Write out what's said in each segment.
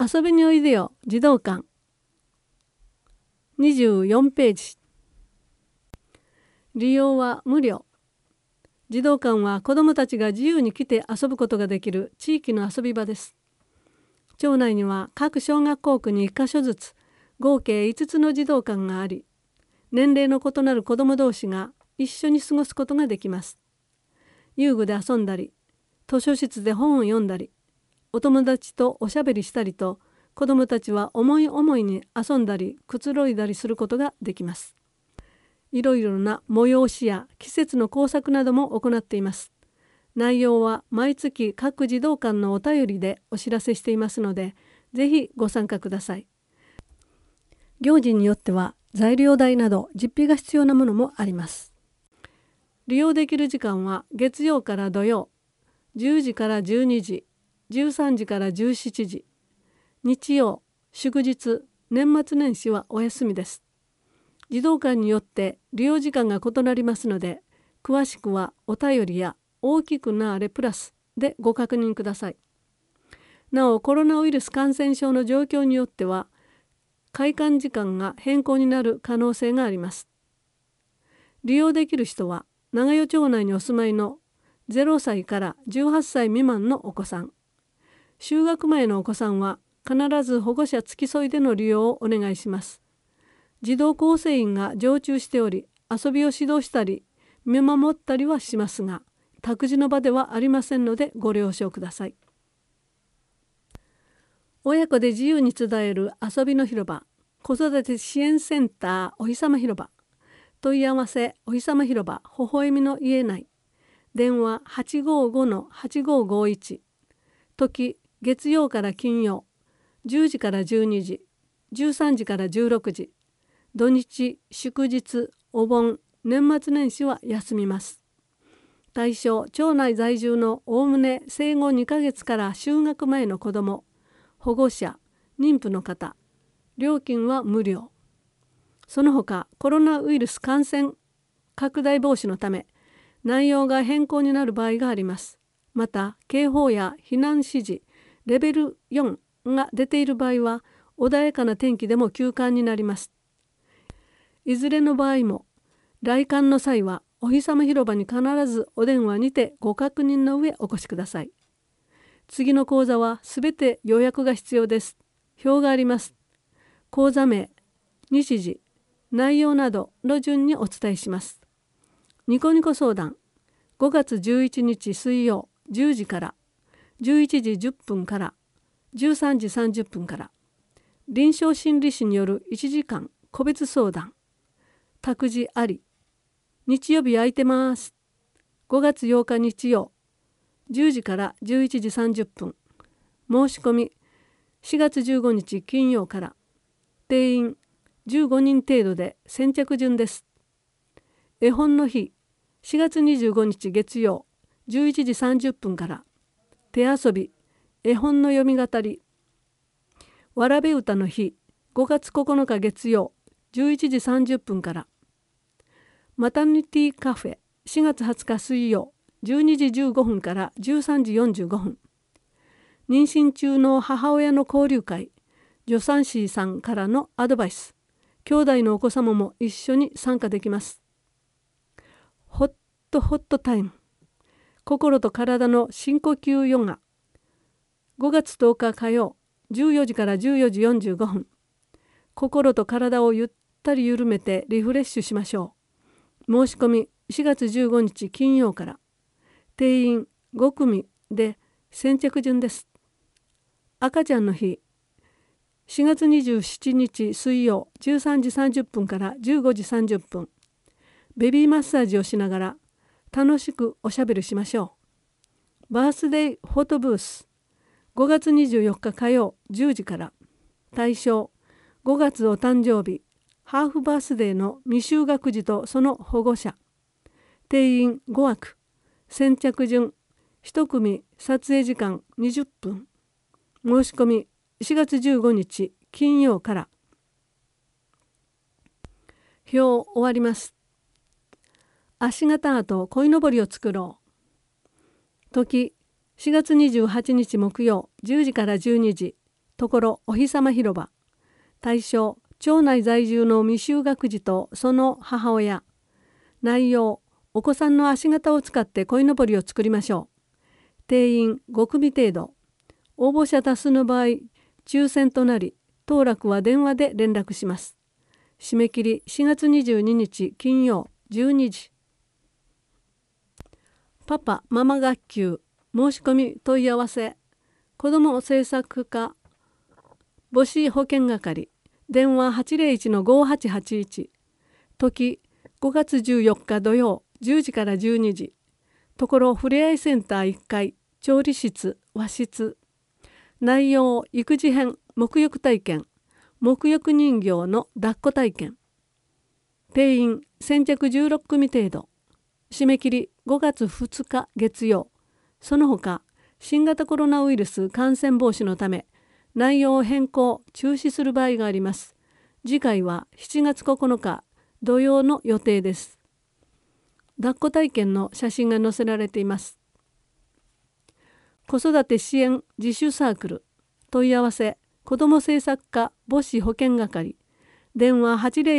遊びにおいでよ児童館24ページ。利用は無料。児童館は子どもたちが自由に来て遊ぶことができる地域の遊び場です。町内には各小学校区に1カ所ずつ合計5つの児童館があり、年齢の異なる子ども同士が一緒に過ごすことができます。遊具で遊んだり、図書室で本を読んだり、お友達とおしゃべりしたりと、子どもたちは思い思いに遊んだりくつろいだりすることができます。いろいろな催しや季節の工作なども行っています。内容は毎月各児童館のお便りでお知らせしていますので、ぜひご参加ください。行事によっては材料代など実費が必要なものもあります。利用できる時間は月曜から土曜、10時から12時、13時から17時、日曜、祝日、年末年始はお休みです。児童館によって利用時間が異なりますので、詳しくはお便りや大きくなーれプラスでご確認ください。なお、コロナウイルス感染症の状況によっては、開館時間が変更になる可能性があります。利用できる人は、長与町内にお住まいの0歳から18歳未満のお子さん、就学前のお子さんは必ず保護者付き添いでの利用をお願いします。児童構成員が常駐しており、遊びを指導したり見守ったりはしますが、託児の場ではありませんのでご了承ください。親子で自由に集える遊びの広場、子育て支援センターおひさま広場、問い合わせおひさま広場ほほえみの家内、電話 855-8551、時月曜から金曜、10時から12時、13時から16時、土日、祝日、お盆、年末年始は休みます。対象、町内在住のおおむね生後2ヶ月から就学前の子ども、保護者、妊婦の方、料金は無料。その他、コロナウイルス感染拡大防止のため、内容が変更になる場合があります。また、警報や避難指示、レベル4が出ている場合は、穏やかな天気でも休館になります。いずれの場合も、来館の際は、おひさま広場に必ずお電話にてご確認の上お越しください。次の講座はすべて予約が必要です。表があります。講座名、日時、内容などの順にお伝えします。ニコニコ相談、5月11日水曜10時から11時10分から13時30分から、臨床心理士による1時間個別相談、託児あり、日曜日空いてます。5月8日日曜10時から11時30分、申し込み4月15日金曜から、定員15人程度で先着順です。絵本の日、4月25日月曜11時30分から、手遊び、絵本の読み語り。わらべ歌の日、5月9日月曜11時30分から、マタニティカフェ、4月20日水曜12時15分から13時45分。妊娠中の母親の交流会、助産師さんからのアドバイス。兄弟のお子様も一緒に参加できます。ホットタイム。心と体の深呼吸ヨガ。5月10日火曜、14時から14時45分。心と体をゆったり緩めてリフレッシュしましょう。申し込み4月15日金曜から。定員5組で先着順です。赤ちゃんの日、4月27日水曜13時30分から15時30分。ベビーマッサージをしながら楽しくおしゃべりしましょう。バースデーフォトブース、5月24日火曜10時から。対象、5月お誕生日、ハーフバースデーの未就学児とその保護者。定員5枠、先着順、1組撮影時間20分。申し込み4月15日金曜から。表終わります。足型アート鯉のぼりを作ろう。時4月28日木曜10時から12時、 ところお日様広場。対象町内在住の未就学児とその母親。内容お子さんの足形を使って鯉のぼりを作りましょう。定員5組程度。応募者多数の場合抽選となり、当落は電話で連絡します。締め切り4月22日金曜12時。パパママ学級申し込み問い合わせ。子ども政策課母子保健係電話 801-5881 時5月14日土曜10時から12時。ところふれあいセンター1階調理室和室。内容育児編沐浴体験沐浴人形の抱っこ体験。定員先着16組程度。締め切り5月2日月曜。その他新型コロナウイルス感染防止のため内容を変更中止する場合があります。次回は7月9日土曜の予定です。抱っこ体験の写真が載せられています。子育て支援自主サークル問い合わせ子ども政策課母子保健係電話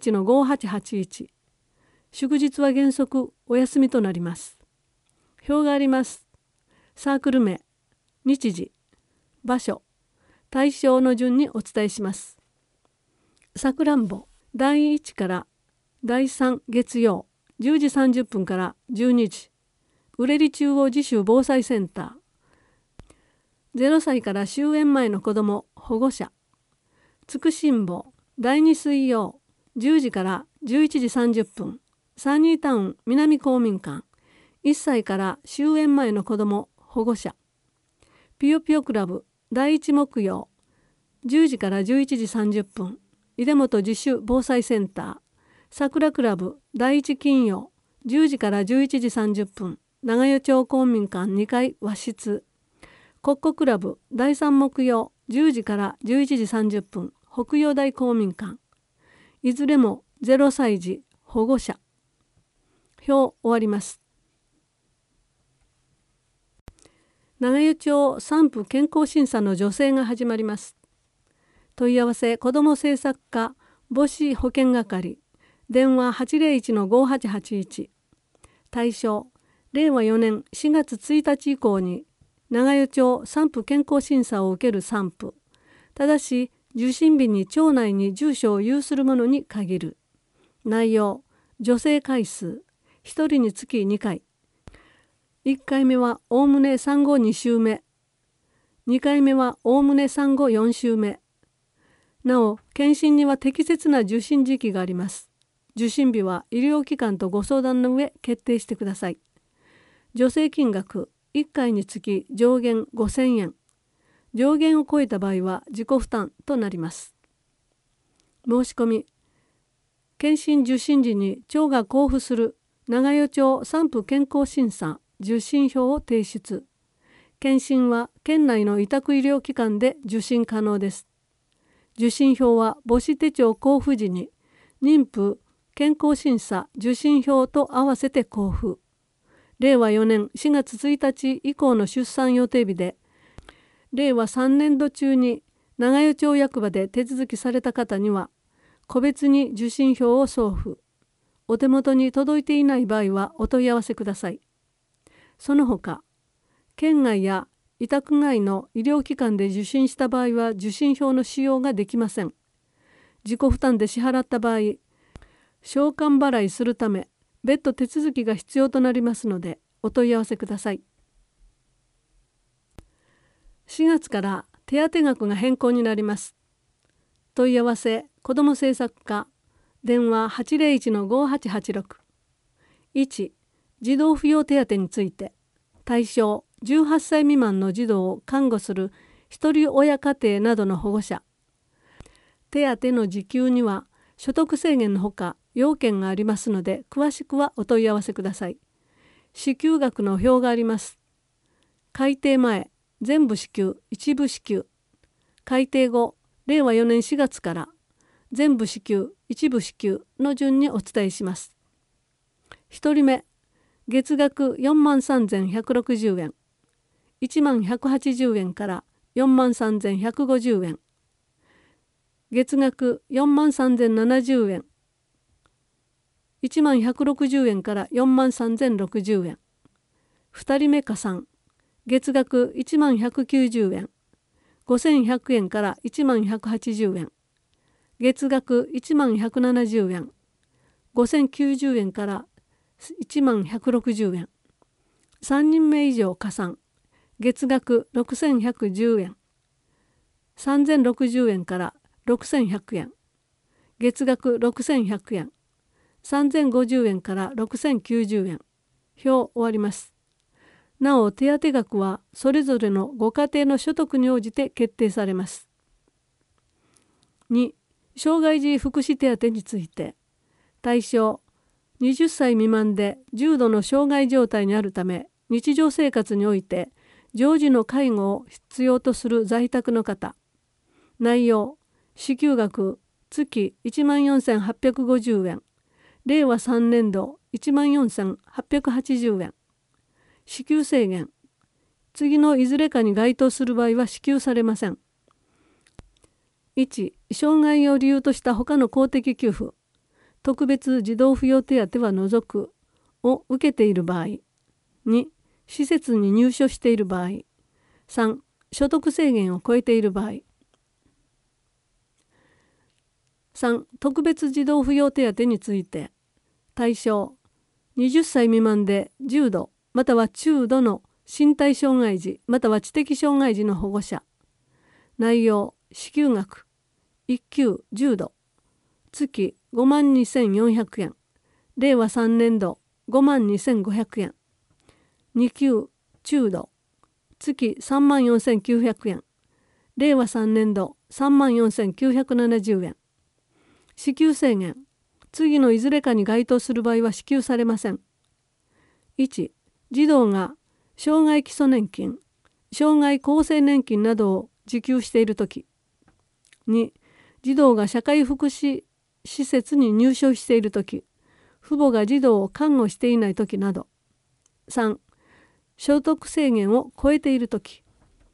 801-5881。祝日は原則お休みとなります。表があります。サークル名、日時、場所、対象の順にお伝えします。さくらんぼ第1から第3月曜10時30分から12時。うれり中央自主防災センター。0歳から終園前の子ども保護者。つくしんぼ第2水曜10時から11時30分。サニータウン南公民館。1歳から終園前の子ども保護者。ぴよぴよクラブ第1木曜10時から11時30分。出本自主防災センター。さくらクラブ第1金曜10時から11時30分。長与町公民館2階和室。コッコクラブ第3木曜10時から11時30分。北陽台公民館。いずれも0歳児保護者。表終わります。長与町産婦健康審査の助成が始まります。問い合わせ子ども政策課母子保健係電話 801-5881。対象令和4年4月1日以降に長与町産婦健康審査を受ける産婦。ただし受診日に町内に住所を有する者に限る。内容助成回数1人につき2回。1回目はおおむね産後2週目。2回目はおおむね産後4週目。なお検診には適切な受診時期があります。受診日は医療機関とご相談の上決定してください。助成金額1回につき上限5000円。上限を超えた場合は自己負担となります。申し込み検診受診時に町が交付する長与町産婦健康審査受診票を提出。検診は県内の委託医療機関で受診可能です。受診票は母子手帳交付時に妊婦健康審査受診票と合わせて交付。令和4年4月1日以降の出産予定日で令和3年度中に長与町役場で手続きされた方には個別に受診票を送付。お手元に届いていない場合はお問い合わせください。その他県外や委託外の医療機関で受診した場合は受診票の使用ができません。自己負担で支払った場合償還払いするため別途手続きが必要となりますのでお問い合わせください。4月から手当額が変更になります。問い合わせ子ども政策課電話 801-5886。1. 児童扶養手当について。対象18歳未満の児童を看護する一人親家庭などの保護者。手当の受給には所得制限のほか要件がありますので詳しくはお問い合わせください。支給額の表があります。改定前全部支給一部支給。改定後令和4年4月から全部支給一部支給の順にお伝えします。1人目月額43,160円1万180円から 43,150円、月額43,070円、1160円から43,060円。2人目加算、月額1190円、5100円から1180円、月額1170円、5090円から1160円。3人目以上加算、月額6110円、3060円から6100円、月額6100円、3050円から6090円。表終わります。なお、手当額はそれぞれのご家庭の所得に応じて決定されます。2、障害児福祉手当について、対象、20歳未満で重度の障害状態にあるため、日常生活において常時の介護を必要とする在宅の方。内容、支給額、月14,850円、令和3年度14,880円。支給制限、次のいずれかに該当する場合は支給されません。1、障害を理由とした他の公的給付、特別児童扶養手当は除くを受けている場合。2、施設に入所している場合。3、所得制限を超えている場合。3、特別児童扶養手当について、対象、20歳未満で重度または中度の身体障害児または知的障害児の保護者。内容、支給額、1級重度、月52,400円、令和3年度52,500円。2級中度、月34,900円、令和3年度34,970円。支給制限、次のいずれかに該当する場合は支給されません。1、児童が障害基礎年金、障害厚生年金などを受給しているとき。2、児童が社会福祉施設に入所しているとき、父母が児童を看護していないときなど。3、所得制限を超えているとき。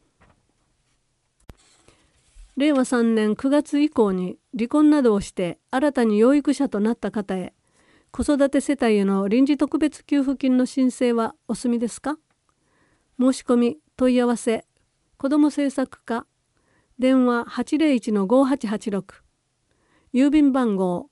令和3年9月以降に離婚などをして新たに養育者となった方へ、子育て世帯への臨時特別給付金の申請はお済みですか？申し込み、問い合わせ、子ども政策課、電話 801-5886、郵便番号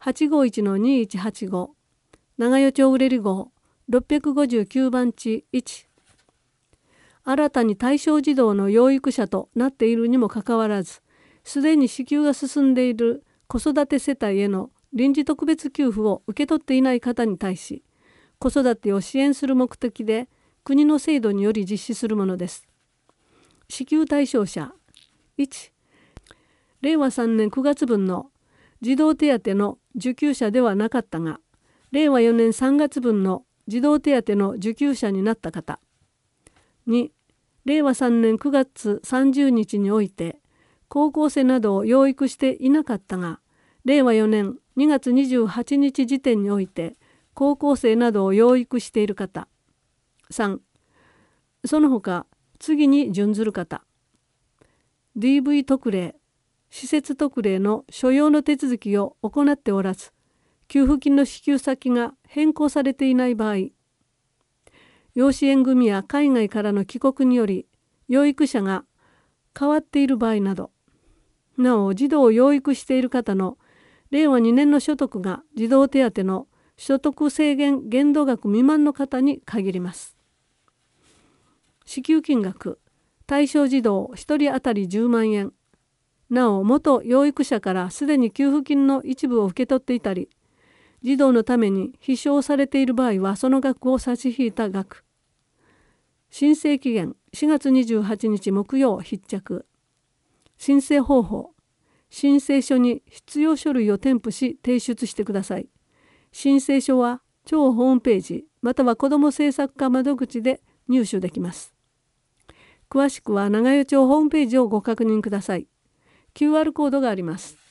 851-2185、長与町売り号659番地1。新たに対象児童の養育者となっているにもかかわらず、すでに支給が進んでいる子育て世帯への臨時特別給付を受け取っていない方に対し、子育てを支援する目的で国の制度により実施するものです。支給対象者、1、令和3年9月分の児童手当の受給者ではなかったが、令和4年3月分の児童手当の受給者になった方。2、令和3年9月30日において高校生などを養育していなかったが、令和4年2月28日時点において高校生などを養育している方。3、その他次に準ずる方。DV 特例、施設特例の所要の手続きを行っておらず、給付金の支給先が変更されていない場合、養子縁組や海外からの帰国により養育者が変わっている場合など、なお児童を養育している方の令和2年の所得が児童手当の所得制限限度額未満の方に限ります。支給金額、対象児童1人当たり10万円。なお元養育者からすでに給付金の一部を受け取っていたり、児童のために非償されている場合はその額を差し引いた額。申請期限4月28日木曜必着。申請方法、申請書に必要書類を添付し提出してください。申請書は庁ホームページまたは子ども政策課窓口で入手できます。詳しくは長与町ホームページをご確認ください。QR コードがあります。